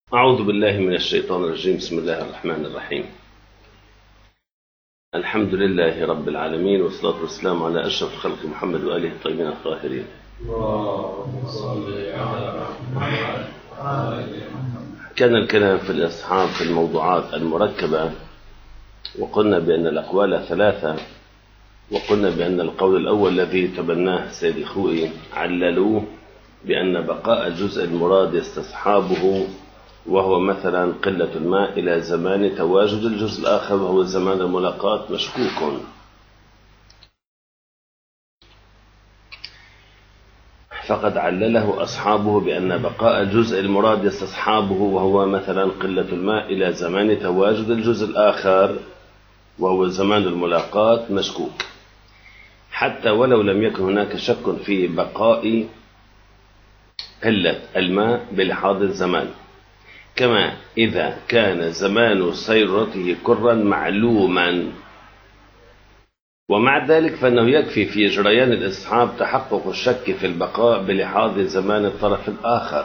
أعوذ بالله من الشيطان الرجيم. بسم الله الرحمن الرحيم. الحمد لله رب العالمين، والصلاة والسلام على أشرف خلق محمد وآله الطيبين الطاهرين. كان الكلام في الأصحاب في الموضوعات المركبة، وقلنا بأن الأقوال ثلاثة، وقلنا بأن القول الأول الذي تبناه السيد الخوئي عللوه بأن بقاء الجزء المراد يستصحابه، وهو مثلا قلة الماء، إلى زمان تواجد الجزء الآخر وهو زمان الملاقاة مشكوك. فقد علله أصحابه بأن بقاء الجزء المراد يستصحابه، وهو مثلا قلة الماء، إلى زمان تواجد الجزء الآخر وهو زمان الملاقاة مشكوك، حتى ولو لم يكن هناك شك في بقاء قلة الماء بلحاظ الزمان، كما إذا كان زمان سيرته كرا معلوما. ومع ذلك فإنه يكفي في جريان الإصحاب تحقق الشك في البقاء بلحاظ زمان الطرف الآخر.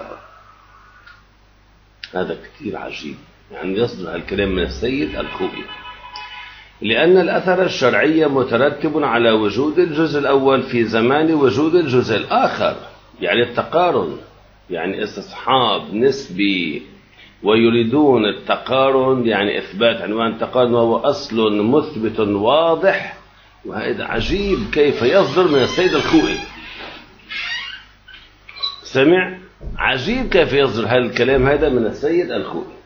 هذا كثير عجيب، يعني يصدر الكلام من السيد الخوئي، لأن الأثر الشرعي مترتب على وجود الجزء الأول في زمان وجود الجزء الآخر، يعني التقارن، يعني استصحاب نسبي، ويريدون التقارن، يعني إثبات عنوان تقارن، وهو أصل مثبت واضح. وهذا عجيب كيف يصدر من السيد الخوئي. سمع؟ عجيب كيف يصدر هذا الكلام هذا من السيد الخوئي،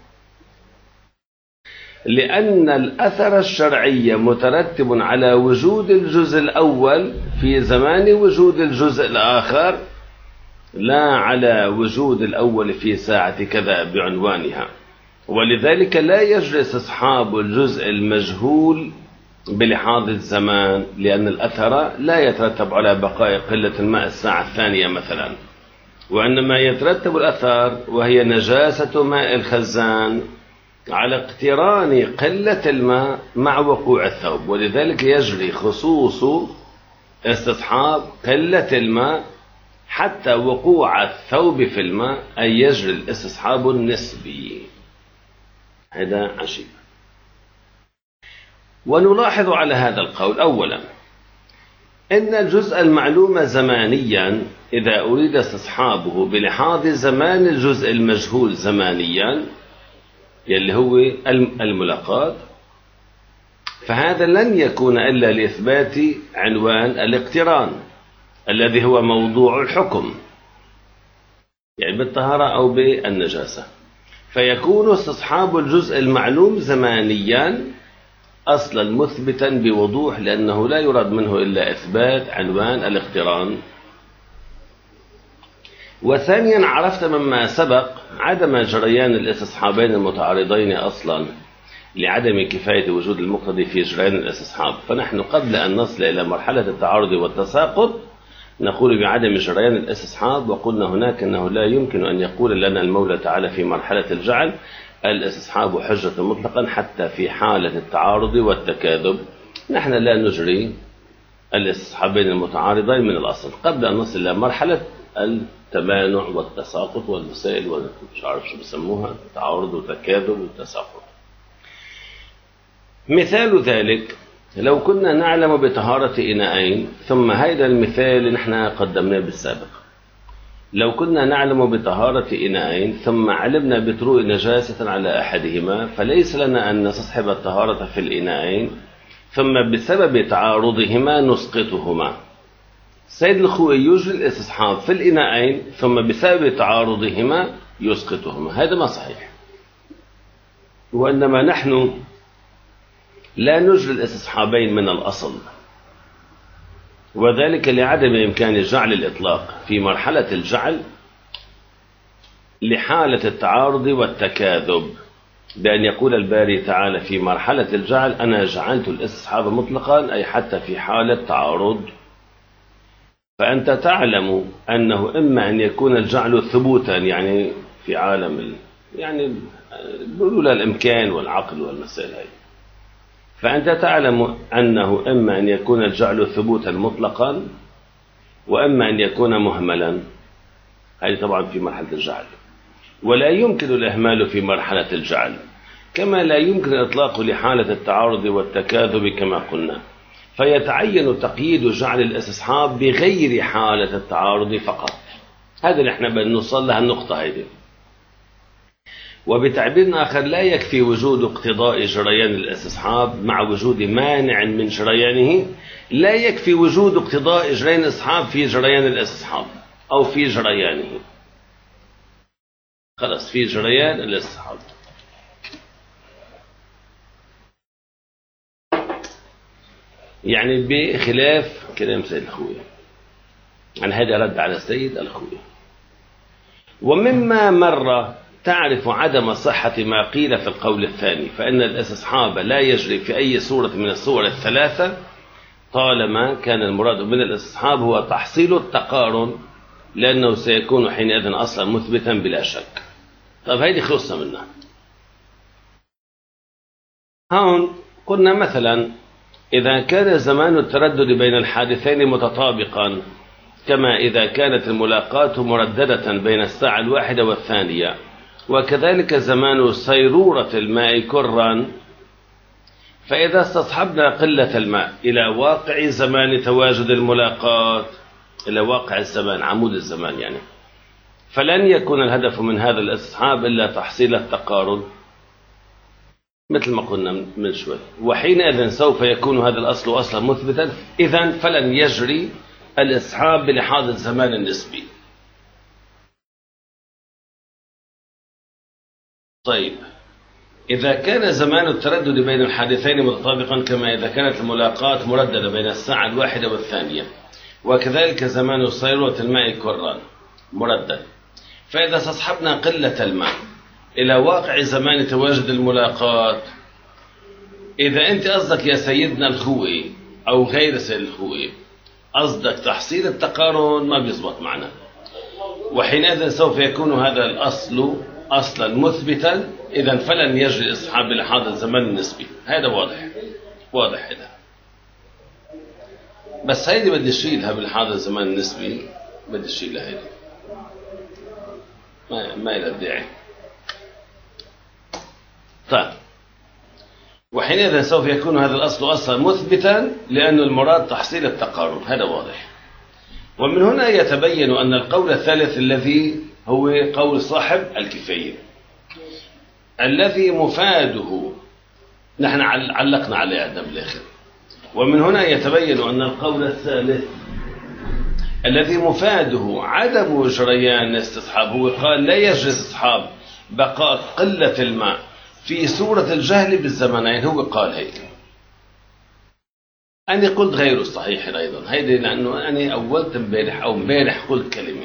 لأن الأثر الشرعي مترتب على وجود الجزء الأول في زمان وجود الجزء الآخر، لا على وجود الأول في ساعة كذا بعنوانها. ولذلك لا يجري استصحاب الجزء المجهول بلحاظ الزمان، لأن الأثر لا يترتب على بقاء قلة الماء الساعة الثانية مثلا، وإنما يترتب الأثر وهي نجاسة ماء الخزان على اقتران قلة الماء مع وقوع الثوب. ولذلك يجري خصوص استصحاب قلة الماء حتى وقوع الثوب في الماء، أي يجري الاستصحاب النسبي. هذا عجيب. ونلاحظ على هذا القول أولا إن الجزء المعلوم زمانيا إذا أريد استصحابه بلحاظ زمان الجزء المجهول زمانيا يلي هو الملاقاة، فهذا لن يكون إلا لإثبات عنوان الاقتران الذي هو موضوع الحكم، يعني بالطهارة أو بالنجاسة. فيكون استصحاب الجزء المعلوم زمانيا أصلا مثبتا بوضوح، لأنه لا يراد منه إلا إثبات عنوان الاقتران. وثانيا عرفت مما سبق عدم جريان الاستصحابين المتعارضين أصلا، لعدم كفاية وجود المقتضي في جريان الاستصحاب. فنحن قبل أن نصل إلى مرحلة التعارض والتساقط نقول بعدم جريان الاستصحاب، وقلنا هناك أنه لا يمكن أن يقول لنا المولى تعالى في مرحلة الجعل الاستصحاب حجة مطلقا حتى في حالة التعارض والتكاذب. نحن لا نجري الاستصحابين المتعارضين من الأصل قبل أن نصل إلى مرحلة التمانع والتساقط والمسائل ومش عارف شو بسموها، تعارض وتكاذب وتساقط. مثال ذلك لو كنا نعلم بطهارة إناءين، ثم هذا المثال اللي نحن قدمناه بالسابق، لو كنا نعلم بطهارة إناءين ثم علمنا بطروء نجاسة على أحدهما، فليس لنا أن نستصحب الطهارة في الإناءين ثم بسبب تعارضهما نسقطهما. السيد الخوئي يجري الاستصحاب في الإناءين ثم بسبب تعارضهما يسقطهما. هذا ما صحيح، وإنما نحن لا نجري الاستصحابين من الأصل، وذلك لعدم إمكان جعل الإطلاق في مرحلة الجعل لحالة التعارض والتكاذب، بأن يقول الباري تعالى في مرحلة الجعل أنا جعلت الاستصحاب مطلقا، أي حتى في حالة تعارض. فأنت تعلم أنه إما أن يكون الجعل ثبوتا، يعني في عالم يعني بيقولوا الإمكان والعقل والمسائل هاي، فأنت تعلم أنه إما أن يكون الجعل ثبوتا مطلقا، وإما أن يكون مهملا. هذه طبعا في مرحلة الجعل. ولا يمكن الإهمال في مرحلة الجعل، كما لا يمكن الإطلاق لحالة التعارض والتكاذب كما قلنا، فيتعين تقييد جعل الاستصحاب بغير حالة التعارض فقط. هذا اللي احنا بنوصل لها النقطة هذه. وبتعبير آخر، لا يكفي وجود اقتضاء جريان الاستصحاب مع وجود مانع من جريانه، لا يكفي وجود اقتضاء جريان الاستصحاب في جريان الاستصحاب أو في جريانه، خلاص في جريان الاستصحاب. يعني بخلاف كلام سيد الخوي، عن هذا رد على السيد الخوي. ومما مر تعرف عدم صحة ما قيل في القول الثاني، فإن الاستصحاب لا يجري في أي صورة من الصور الثلاثة طالما كان المراد من الاستصحاب هو تحصيل التقارن، لأنه سيكون حينئذ أصلا مثبتا بلا شك. طيب هذه خلصنا منها. هون قلنا مثلا إذا كان زمان التردد بين الحادثين متطابقا، كما إذا كانت الملاقاة مرددة بين الساعة الواحدة والثانية، وكذلك زمان صيرورة الماء كرا، فإذا استصحبنا قلة الماء إلى واقع زمان تواجد الملاقاة، إلى واقع الزمان عمود الزمان يعني، فلن يكون الهدف من هذا الاستصحاب إلا تحصيل التقارن مثل ما قلنا من شوي، وحينئذ سوف يكون هذا الأصل أصلا مثبتا، إذن فلن يجري الاستصحاب بلحاظ الزمان النسبي. طيب إذا كان زمان التردد بين الحادثين متطابقا، كما إذا كانت الملاقاة مرددة بين الساعة الواحدة والثانية، وكذلك زمان صيرورة الماء كرا مردد، فإذا استصحبنا قلة الماء إلى واقع زمان تواجد الملاقاة، إذا أنت قصدك يا سيدنا الخوي أو غير سيد الخوي قصدك تحصيل التقارن، ما بيزبط معنا، وحينئذ سوف يكون هذا الأصل أصلا مثبتا، إذن فلن يجري الاستصحاب بلحاظ الزمان النسبي. هذا واضح هذا، بس هيدي بدي اشيلها بلحاظ الزمان النسبي، بدي اشيلها هيدي، ما إلى الداعي. طيب وحينئذ سوف يكون هذا الأصل أصلا مثبتا، لأن المراد تحصيل التقارن، هذا واضح. ومن هنا يتبين أن القول الثالث الذي هو قول صاحب الكفاية الذي مفاده نحن علقنا عليه عندنا بالآخر. ومن هنا يتبين أن القول الثالث الذي مفاده عدم جريان استصحاب، هو قال لا يجري استصحاب بقاء قلة الماء في صورة الجهل بالزمنين، هو قال هيك. أنا قلت غير صحيح أيضا هيدي، لأنه أنا أولت امبارح قلت كلمة،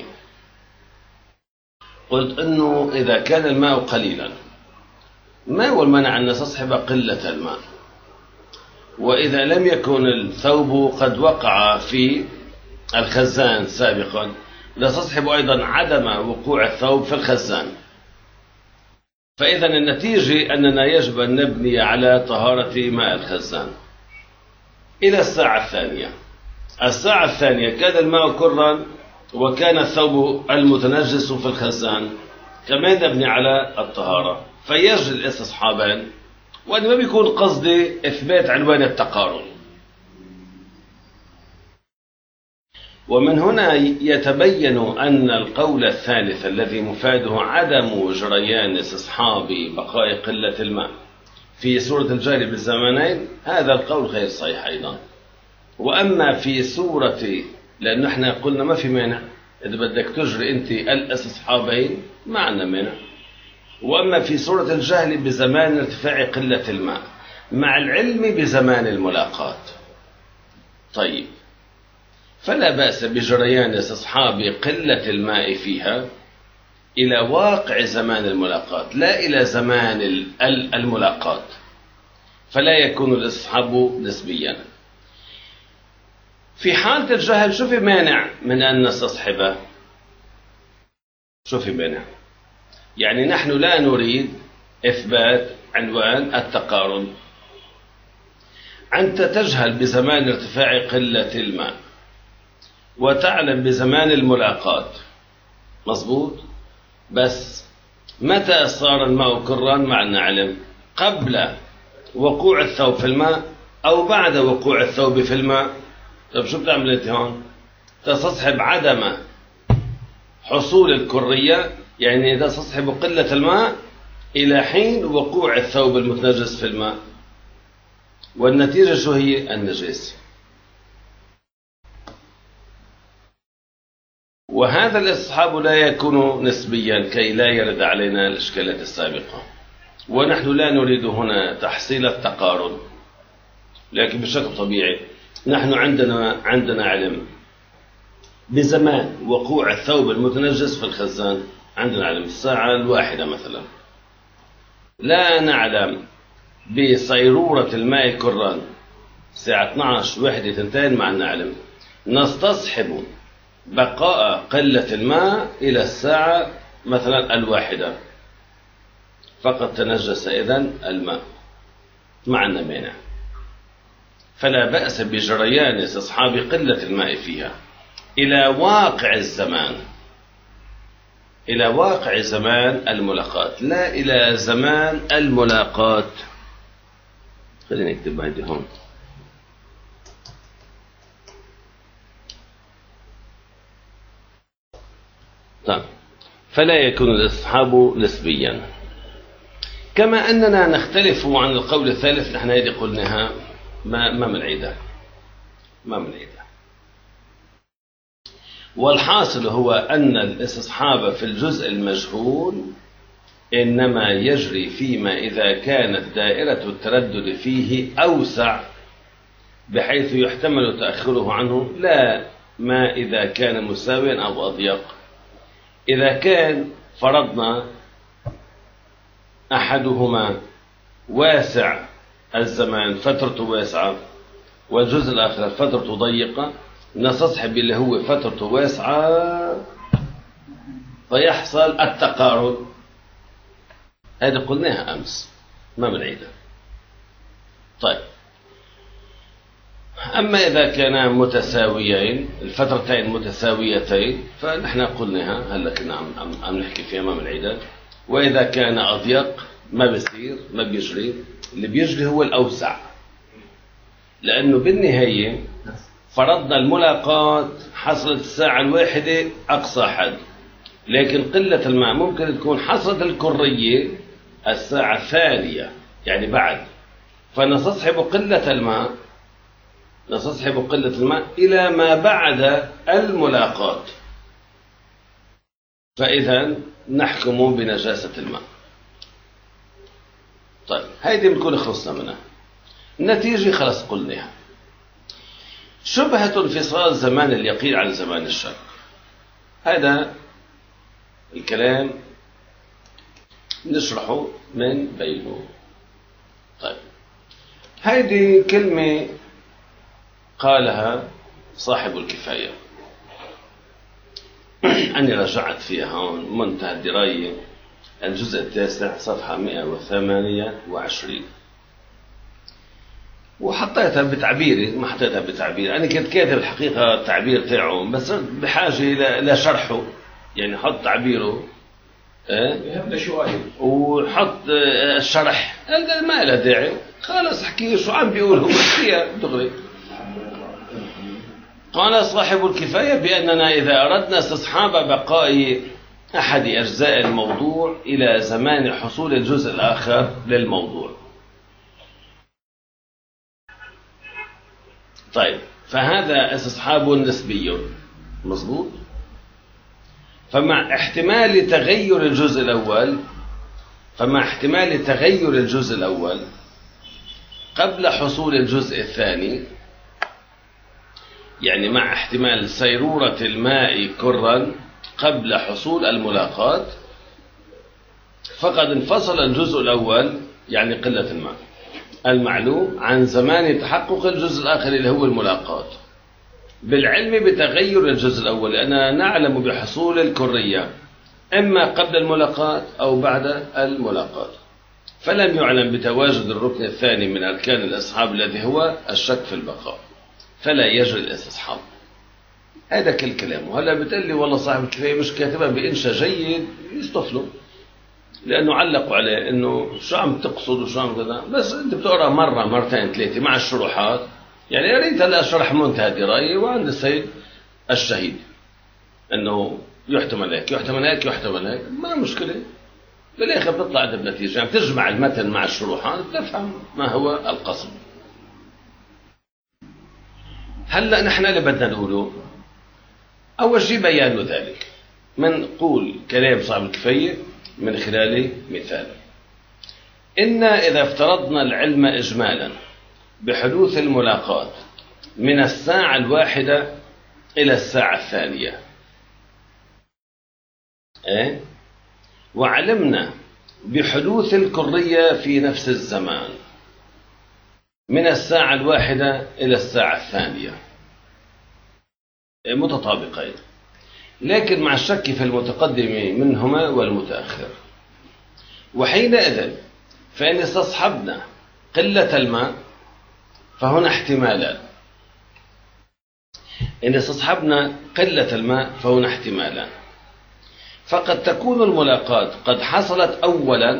قلت أنه إذا كان الماء قليلا ما هو المنع أن نستصحب قلة الماء، وإذا لم يكن الثوب قد وقع في الخزان سابقا نستصحب أيضا عدم وقوع الثوب في الخزان. فإذا النتيجة أننا يجب أن نبني على طهارة ماء الخزان إلى الساعة الثانية. الساعة الثانية كان الماء كرا وكان الثوب المتنجس في الخزان، كمان نبني على الطهارة، فيجري الاستصحابان، وأنا ما بيكون قصدي إثبات عنوان التقارن. ومن هنا يتبين أن القول الثالث الذي مفاده عدم جريان استصحاب بقاء قلة الماء في صورة الجهل بالزمانين، هذا القول غير صحيح أيضا. وأما في صورة، لأن احنا قلنا ما في مانع إذا بدك تجري أنت الاستصحابين ما عندنا مانع. وأما في صورة الجهل بزمان ارتفاع قلة الماء مع العلم بزمان الملاقاة، طيب فلا بأس بجريان استصحاب قلة الماء فيها إلى واقع زمان الملاقاة لا إلى زمان الملاقاة، فلا يكون الاستصحاب نسبيا. في حالة الجهل شو في مانع من أن نستصحبه؟ شو في مانع؟ يعني نحن لا نريد إثبات عنوان التقارن. أنت تجهل بزمان ارتفاع قلة الماء وتعلم بزمان الملاقاة، مظبوط، بس متى صار الماء كرا مع النعلم؟ قبل وقوع الثوب في الماء أو بعد وقوع الثوب في الماء. طيب شو بتعمل انت هون؟ تستصحب عدم حصول الكرية، يعني تستصحب قلة الماء إلى حين وقوع الثوب المتنجس في الماء، والنتيجة شو هي؟ النجاسة. وهذا الاستصحاب لا يكون نسبيا كي لا يرد علينا الإشكالات السابقة، ونحن لا نريد هنا تحصيل التقارن، لكن بشكل طبيعي نحن عندنا علم بزمان وقوع الثوب المتنجس في الخزان، عندنا علم الساعة الواحدة مثلا، لا نعلم بصيرورة الماء كران الساعة 12 1 2 مع النعلم، نستصحب بقاء قلة الماء إلى الساعة مثلا الواحدة، فقد تنجس إذن الماء مع النمانع، فلا بأس بجريان استصحاب قلة الماء فيها إلى واقع الزمان، إلى واقع زمان الملاقاة، لا إلى زمان الملاقاة. خلينا نكتب هذه هون. طيب، فلا يكون الاستصحاب نسبيا. كما أننا نختلف عن القول الثالث، نحن هذه قلناها ما من عيدة، ما من عيدة. والحاصل هو أن الاستصحاب في الجزء المجهول إنما يجري فيما إذا كانت دائرة التردد فيه أوسع بحيث يحتمل تأخره عنه، لا ما إذا كان مساويا أو أضيق. إذا كان فرضنا أحدهما واسع الزمان فترته واسعة والجزء الآخر فترته ضيقة، نستصحب اللي هو فترته واسعة فيحصل التقارب. هذه قلناها أمس، ما بنعيدها. طيب، أما إذا كانا متساويين، الفترتين متساويتين، فنحن قلناها هلا كنا عم نحكي فيها ما بنعيدها. وإذا كان أضيق ما بيصير، ما بيجري، اللي بيجري هو الأوسع، لأنه بالنهاية فرضنا الملاقاة حصلت الساعة الواحدة أقصى حد، لكن قلة الماء ممكن تكون حصلت الكرية الساعة الثانية يعني بعد، فنستصحب قلة الماء، نستصحب قلة الماء إلى ما بعد الملاقاة، فإذا نحكم بنجاسة الماء. طيب، هيدي بنكون خلصنا منها. النتيجة خلص قلناها. شبهة انفصال زمان اليقين عن زمان الشك، هذا الكلام نشرحه من بينه. طيب، هذه كلمة قالها صاحب الكفاية، أني رجعت فيها هون منتهى الدراية، الجزء 9 صفحة 128، وحطيتها بتعبيري، ما حطيتها بتعبير، أنا كنت كاتب الحقيقة التعبير تاعه بس بحاجة إلى شرحه، يعني حط تعبيره يهمنا شوي وحط الشرح، هذا ما له داعي، خلاص احكي شو عم بيقول هو فيها دغري. قال صاحب الكفاية بأننا إذا أردنا استصحاب بقاء أحد أجزاء الموضوع إلى زمان حصول الجزء الآخر للموضوع. طيب، فهذا استصحاب نسبي، مظبوط. فمع احتمال تغير الجزء الأول قبل حصول الجزء الثاني، يعني مع احتمال سيرورة الماء كرا قبل حصول الملاقاة، فقد انفصل الجزء الأول يعني قلة الماء المعلوم عن زمان تحقق الجزء الآخر اللي هو الملاقاة، بالعلم بتغير الجزء الأول، لأننا نعلم بحصول الكرية إما قبل الملاقاة أو بعد الملاقاة، فلم يعلم بتواجد الركن الثاني من أركان الاستصحاب الذي هو الشك في البقاء، فلا يجري الاستصحاب. هذا كل كلام. وهلا بتقول لي والله صاحب الكفاية مش كاتبها بإنشاء جيد، يصطفله. لأنه علقوا عليه إنه شو عم تقصد وشو عم كذا، بس أنت بتقرأ مرة مرتين ثلاثة مع الشروحات. يعني يا ريت هلا أشرح منتهى دراية وعند السيد الشهيد إنه يحتمل هيك يحتمل هيك يحتمل هيك، ما مشكلة. بالآخر بتطلع عند النتيجة، يعني تجمع المتن مع الشروحات تفهم ما هو القصد. هلا نحن اللي بدنا نقوله أول شيء بيان ذلك، منقول كلام صاحب الكفاية من خلال مثال. إن إذا افترضنا العلم إجمالا بحدوث الملاقات من الساعة الواحدة إلى الساعة الثانية، وعلمنا بحدوث الكرية في نفس الزمان من الساعة الواحدة إلى الساعة الثانية متطابقين، لكن مع الشك في المتقدم منهما والمتأخر. وحينئذ فإن استصحبنا قلة الماء فهنا احتمالان. إن استصحبنا قلة الماء فهنا احتمالان، فقد تكون الملاقات قد حصلت أولا،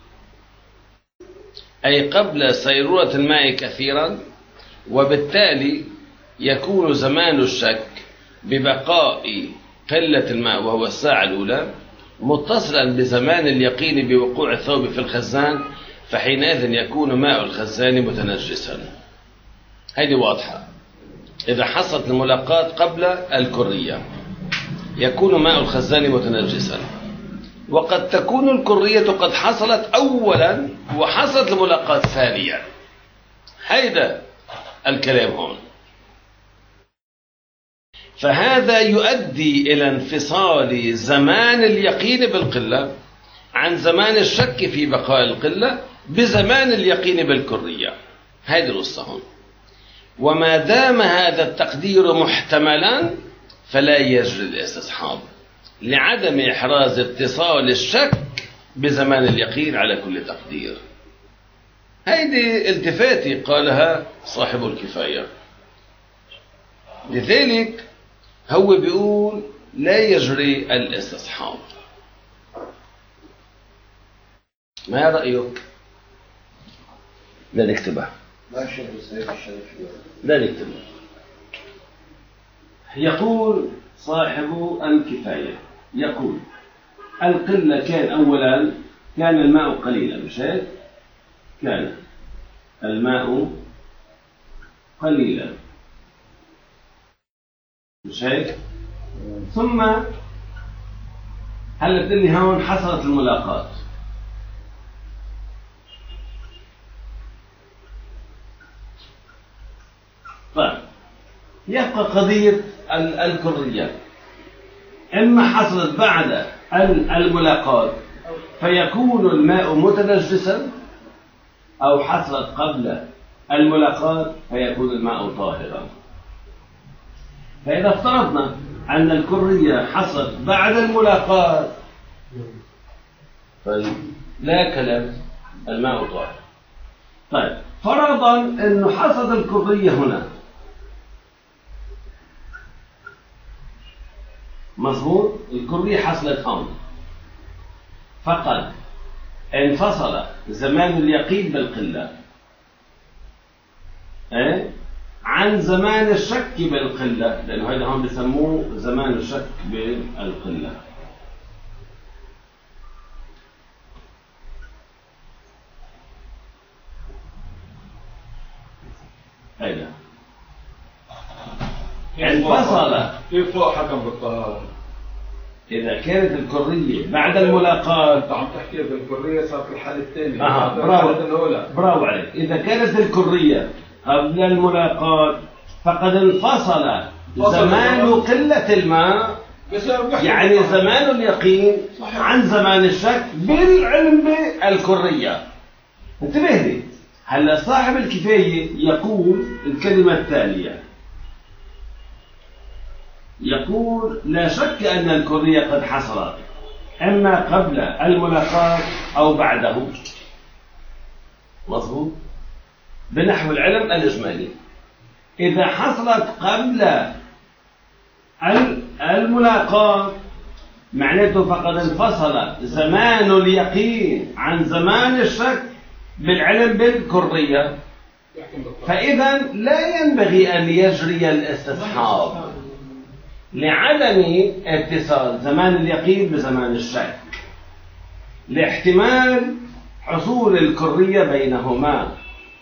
أي قبل سيرورة الماء كثيرا، وبالتالي يكون زمان الشك ببقاء قلة الماء وهو الساعة الأولى متصلا بزمان اليقين بوقوع الثوب في الخزان، فحينئذ يكون ماء الخزان متنجسا. هذه واضحة. إذا حصلت الملاقات قبل الكرية يكون ماء الخزان متنجسا، وقد تكون الكرية قد حصلت أولا وحصلت الملاقات ثانيا. هذا الكلام هون. فهذا يؤدي إلى انفصال زمان اليقين بالقلة عن زمان الشك في بقاء القلة بزمان اليقين بالكرية. هذه القصة هون. وما دام هذا التقدير محتملا فلا يجري الاستصحاب لعدم إحراز اتصال الشك بزمان اليقين على كل تقدير. هذه التفاتي قالها صاحب الكفاية. لذلك هو بيقول لا يجري الاستصحاب. ما رأيك؟ لا نكتبها. لا نكتبها. يقول صاحب الكفاية، يقول القلة كان أولا كان الماء قليلا، مش هيك؟ كان الماء قليلا، مش هيك؟ ثم هل تقول هون حصلت الملاقات. طيب يبقى قضية الكرية، إما حصلت بعد الملاقات فيكون الماء متنجسا، أو حصلت قبل الملاقات فيكون الماء طاهرا. فإذا افترضنا أن الكرية حصلت بعد الملاقات فلا كلام، الماء طاهر. طيب فرضا أنه حصلت الكرية هنا، مظبوط، الكرية حصلت هون، فقد انفصل زمان اليقين بالقلة عن زمان الشك بالقلة، لأنه هذا هم بيسموه زمان الشك بالقلة. هذا انفصل. كيف فوق حكم بالطهارة؟ إذا كانت الكرية بعد الملاقات، أنت عم تحكي بالكرية صارت الحالة الثانية. برافو عليك. إذا كانت الكرية قبل الملاقات فقد انفصل زمان قلة الماء، يعني زمان اليقين عن زمان الشك بالعلم بالكرية. انتبه لي. هلا صاحب الكفاية يقول الكلمة التالية، يقول لا شك أن الكرية قد حصلت إما قبل الملاقات أو بعده، مظبوط، بنحو العلم الإجمالي. إذا حصلت قبل الملاقات معناته فقد انفصل زمان اليقين عن زمان الشك بالعلم بالكرية، فإذا لا ينبغي أن يجري الاستصحاب لعدم اتصال زمان اليقين بزمان الشك، لاحتمال حصول الكرية بينهما.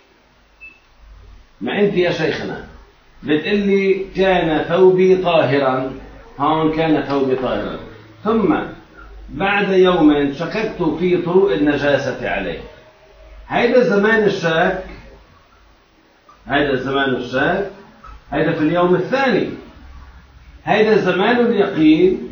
ما أنت يا شيخنا بتقلي كان ثوبي طاهرا، هون كان ثوبي طاهرا، ثم بعد يوم شككت في طروء النجاسة عليه، هذا زمان الشك، هذا زمان الشك، هذا في اليوم الثاني. هذا زمان اليقين،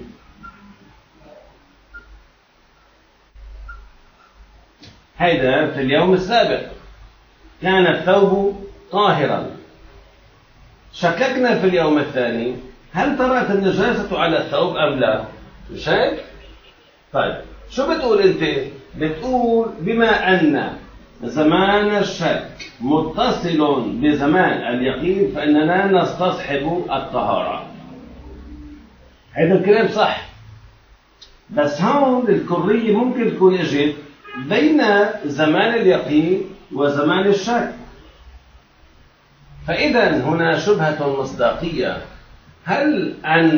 هذا في اليوم السابق كان الثوب طاهرا، شككنا في اليوم الثاني هل طرأت النجاسة على الثوب أم لا؟ مش هيك؟ طيب شو بتقول أنت؟ بتقول بما أن زمان الشك متصل بزمان اليقين فإننا نستصحب الطهارة. هذا الكلام صح، بس هون الكرية ممكن تكون اجت بين زمان اليقين وزمان الشك، فإذا هنا شبهة مصداقية. هل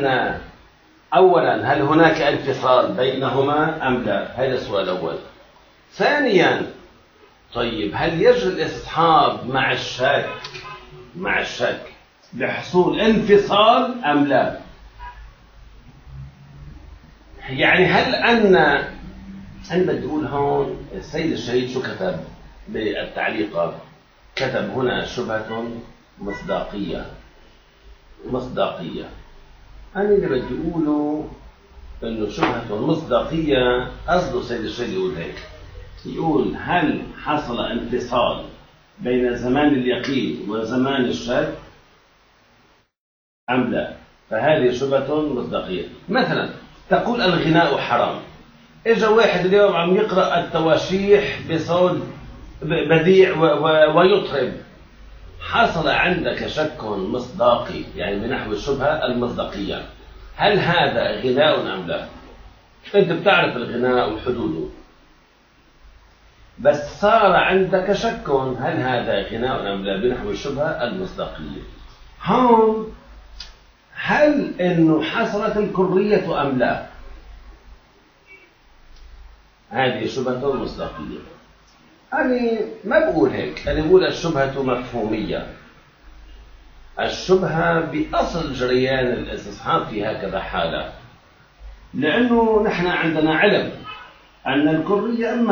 أولا هل هناك انفصال بينهما أم لا؟ هذا السؤال الأول. ثانيا طيب هل يجري الاستصحاب مع الشك بحصول انفصال أم لا؟ يعني هل أنا بدي أقول هون السيد الشهيد شو كتب بالتعليقات؟ كتب هنا شبهة مصداقية. أنا اللي بدي أقوله إنه شبهة مصداقية، قصده السيد الشهيد يقول هيك، يقول هل حصل انفصال بين زمان اليقين وزمان الشك أم لا؟ فهذه شبهة مصداقية. مثلا تقول الغناء حرام، إجا واحد اليوم عم يقرأ التواشيح بصوت بديع ويطرب، حصل عندك شك مصداقي يعني بنحو الشبهة المصداقية، هل هذا غناء أم لا؟ أنت بتعرف الغناء وحدوده، بس صار عندك شك هل هذا غناء أم لا بنحو الشبهة المصداقية. هون هل إنه حصلت الكرية أم لا؟ هذه شبهة مصداقية. أنا ما بقول هيك، أنا بقول الشبهة مفهومية. الشبهة بأصل جريان الاستصحاب في هكذا حالة، لأنه نحن عندنا علم أن الكرية إما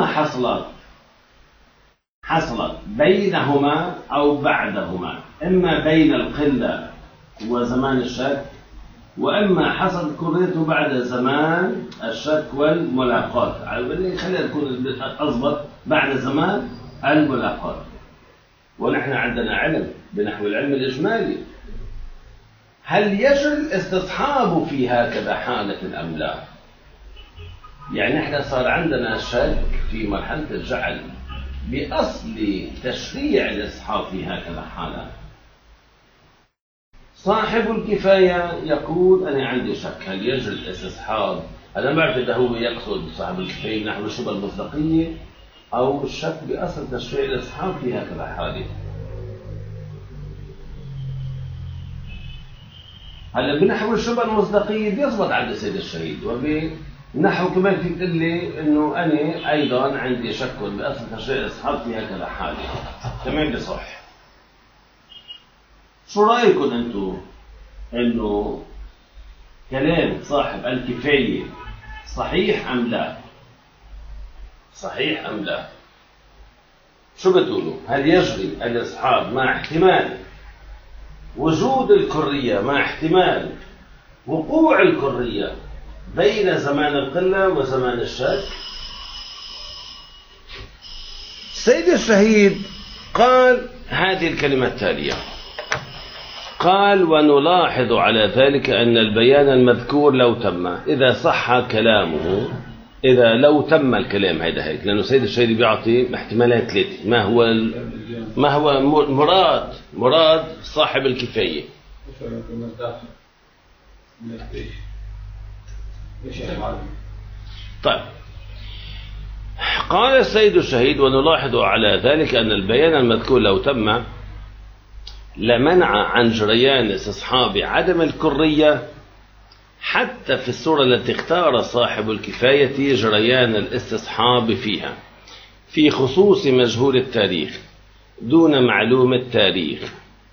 حصلت بينهما أو بعدهما، إما بين القلة وزمان الشك، وإما حصلت الكرية بعد زمان الشك والملاقات. خلينا نكون أضبط بعد زمان الملاقات. ونحن عندنا علم بنحو العلم الإجمالي، هل يجري الاستصحاب في هكذا حالة أم لا؟ يعني نحن صار عندنا شك في مرحلة الجعل بأصل تشريع الاستصحاب في هكذا حالة. صاحب الكفاية يقول أنا عندي شك هل يجري الاستصحاب. أنا ما بعرف إذا هو يقصد صاحب الكفاية نحو الشبهة المصداقية أو الشك بأصل تشريع الاستصحاب في هكذا حالة. هلا بنحو الشبهة المصداقية بيضبط عند السيد الشهيد، وبنحو كمان في تقول لي إنه أنا أيضا عندي شك بأصل تشريع الاستصحاب في هكذا حالة، كمان بصح. شو رأيكم أنتم إنه كلام صاحب الكفاية صحيح أم لا؟ صحيح أم لا؟ شو بتقولوا؟ هل يجري الاستصحاب مع احتمال وجود الكرية مع احتمال وقوع الكرية بين زمان القلة وزمان الشك؟ السيد الشهيد قال هذه الكلمة التالية، قال ونلاحظ على ذلك أن البيان المذكور لو تم، إذا صح كلامه، إذا لو تم الكلام هيدا هيك، لأنه سيد الشهيد بيعطي احتمالات ثلاثة. ما هو مراد صاحب الكفاية؟ ايش يا معلم؟ طيب، قال السيد الشهيد: ونلاحظ على ذلك أن البيان المذكور لو تم لمنع عن جريان استصحاب عدم الكرية حتى في الصورة التي اختار صاحب الكفاية جريان الاستصحاب فيها، في خصوص مجهول التاريخ دون معلوم التاريخ،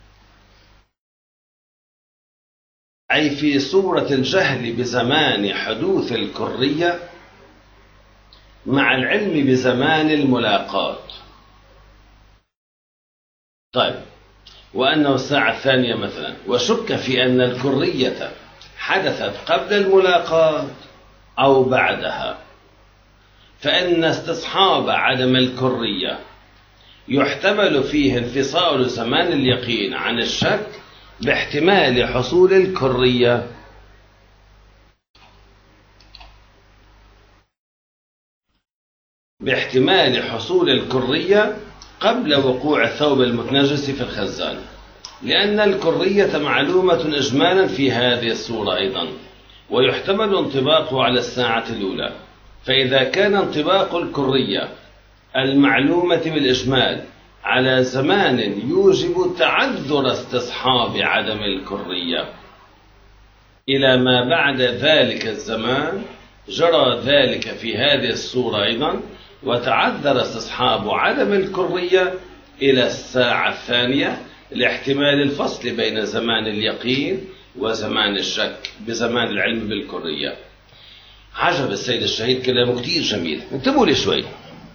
أي في صورة الجهل بزمان حدوث الكرية مع العلم بزمان الملاقاة. طيب، وأنه الساعة الثانية مثلا، وشك في أن الكرية حدثت قبل الملاقاة أو بعدها، فإن استصحاب عدم الكرية يحتمل فيه انفصال زمان اليقين عن الشك باحتمال حصول الكرية. باحتمال حصول الكرية قبل وقوع الثوب المتنجس في الخزان، لأن الكرية معلومة إجمالا في هذه الصورة أيضا، ويحتمل انطباقه على الساعة الأولى. فإذا كان انطباق الكرية المعلومة بالإجمال على زمان يوجب تعذر استصحاب عدم الكرية إلى ما بعد ذلك الزمان، جرى ذلك في هذه الصورة أيضا، وتعذر استصحاب عدم الكرية إلى الساعة الثانية لاحتمال الفصل بين زمان اليقين وزمان الشك بزمان العلم بالكرية. عجب السيد الشهيد، كلامه كتير جميل. انتبهوا لي شوي.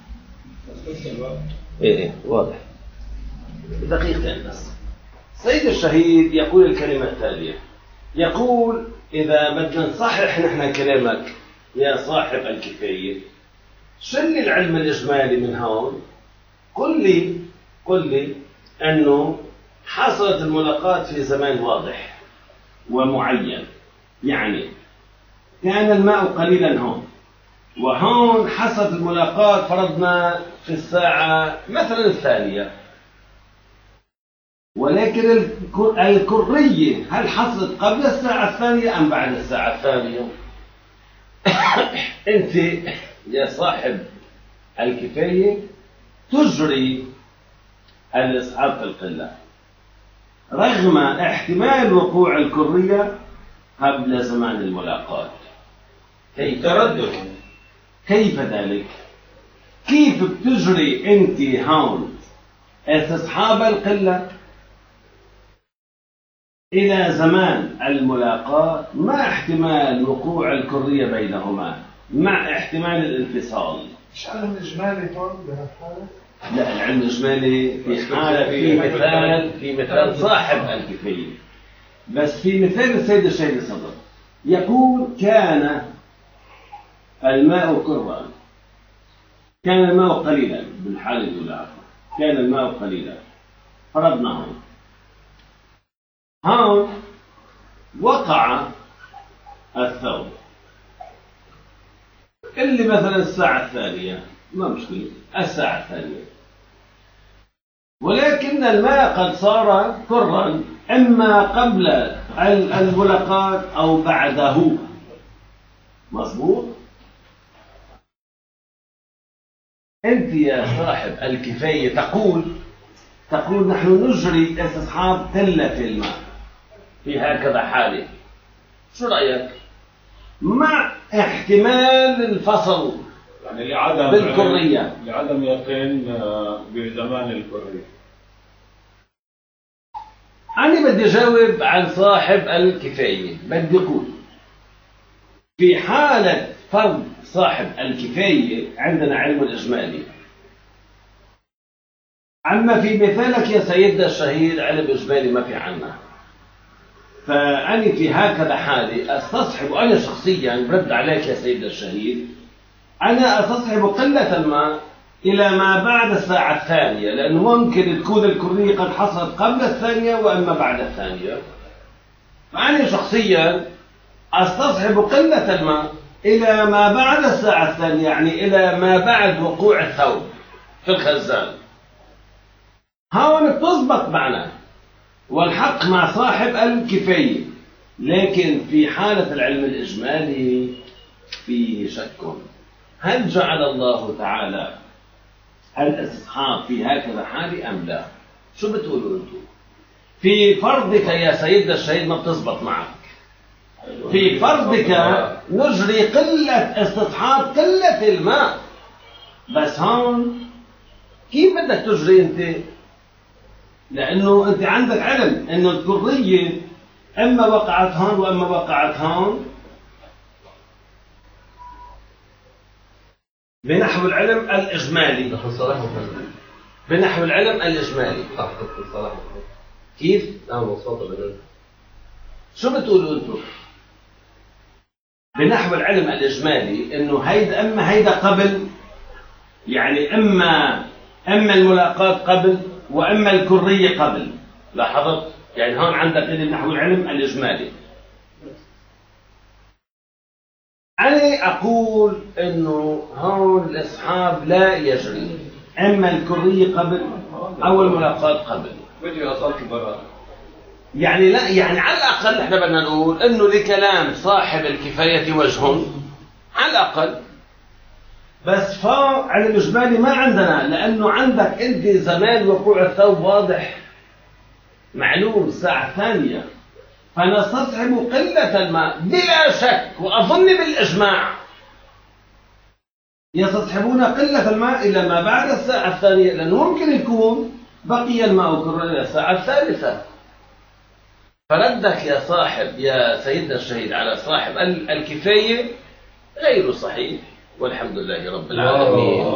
ايه واضح. دقيقتين بس. السيد الشهيد يقول الكلمة التالية، يقول: إذا بدنا نصحح نحن كلامك يا صاحب الكفاية، شل العلم الإجمالي من هون، قل لي أنه حصلت الملاقاة في زمان واضح ومعين، يعني كان الماء قليلا هون، وهون حصلت الملاقاة فرضنا في الساعة مثلا الثانية، ولكن الكرية هل حصلت قبل الساعة الثانية أم بعد الساعة الثانية؟ أنت يا صاحب الكفاية تجري الإسعاف في القلة رغم احتمال وقوع الكرية قبل زمان الملاقاة. كيف تردد؟ كيف ذلك؟ كيف بتجري أنت هون استصحاب القلة إلى زمان الملاقاة مع احتمال وقوع الكرية بينهما مع احتمال الانفصال؟ مش علم إجمالي هون بهالحالة؟ لا، العلم الإجمالي في حالة في مثال صاحب الكفاية، بس في مثال السيد الشهيد الصدر يقول: كان الماء كرا، كان الماء قليلا، بالحالة الأولى كان الماء قليلا، فرضنا هون وقع الثوب اللي مثلا الساعة الثانية، ما مشكلة الساعة الثانية، ولكن الماء قد صار كرا إما قبل الملاقاة أو بعده. مظبوط؟ أنت يا صاحب الكفاية تقول نحن نجري استصحاب قلة الماء في هكذا حالة، شو رأيك؟ مع احتمال الفصل يعني لعدم بالكرية، لعدم يقين بزمان الكرية. أنا بدي أجاوب عن صاحب الكفاية، بدي أقول في حالة فرض صاحب الكفاية عندنا علم الإجمالي، أما في مثالك يا سيدنا الشهيد علم إجمالي ما في عنا، فأنا في هكذا حالة أستصحب، أنا شخصيا برد عليك يا سيدنا الشهيد، أنا أستصحب قلة الماء إلى ما بعد الساعة الثانية، لأنه ممكن تكون الكرية قد حصلت قبل الثانية وأما بعد الثانية، فأنا شخصيا أستصحب قلة الماء إلى ما بعد الساعة الثانية، يعني إلى ما بعد وقوع الثوب في الخزان. هون بتزبط معنا والحق مع صاحب الكفاية، لكن في حالة العلم الإجمالي فيه شك. هل جعل الله تعالى الاستصحاب في هكذا حال أم لا؟ شو بتقولوا أنتم؟ في فرضك يا سيدنا الشهيد ما بتزبط معك. في فرضك نجري قلة استصحاب قلة الماء، بس هون كيف بدك تجري أنت؟ لأنه أنت عندك علم أنه الكرية إما وقعت هون وإما وقعت هون بنحو العلم الإجمالي. بنحو العلم الإجمالي. كيف؟ شو بتقولوا أنتم؟ بنحو العلم الإجمالي إنه هيدا إما هيدا قبل، يعني إما الملاقات قبل وإما الكرية قبل. لاحظت؟ يعني هون عندك نحو العلم الإجمالي. أنا أقول إنه هون الإصحاب لا يجري، إما الكرية قبل أو الملاقات قبل. يعني لا، يعني على الأقل إحنا بدنا نقول إنه لكلام صاحب الكفاية وجه على الأقل. بس على الإجمالي ما عندنا، لأنه عندك أنت زمان وقوع الثوب واضح معلوم الساعة الثانية، فنستصحب قلة الماء بلا شك، وأظن بالإجماع يستصحبون قلة الماء إلى ما بعد الساعة الثانية، لأنه ممكن يكون بقي الماء كره إلى الساعة الثالثة. فردك يا صاحب يا سيدنا الشهيد على صاحب الكفاية غير صحيح، والحمد لله رب العالمين.